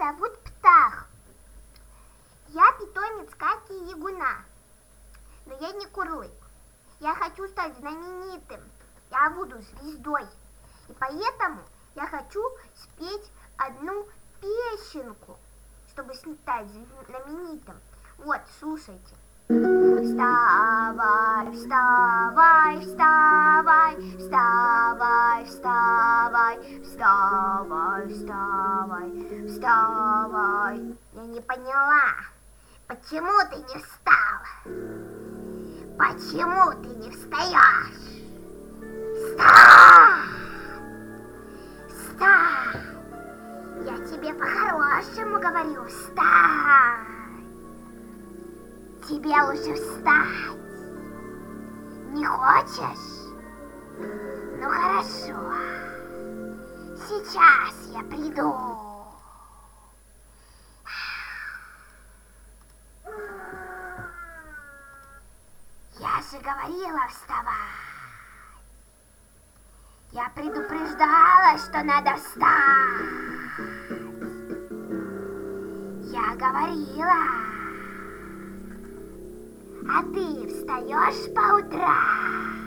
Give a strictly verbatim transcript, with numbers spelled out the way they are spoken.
зовут Птах. Я питомец Кати и Ягуна. Но я не курлык. Я хочу стать знаменитым. Я буду звездой. И поэтому я хочу спеть одну песенку, чтобы стать знаменитым. Вот, слушайте. Вставай, вставай, вставай, вставай, вставай, вставай, вставай, вставай. Я не поняла, почему ты не встал? Почему ты не встаешь? Встань! Встань! Я тебе по-хорошему говорю, встань! Тебе лучше встать. Не хочешь? Ну хорошо. Сейчас я приду. Я же говорила вставать. Я предупреждала, что надо встать. Я говорила. А ты встаешь по утрам?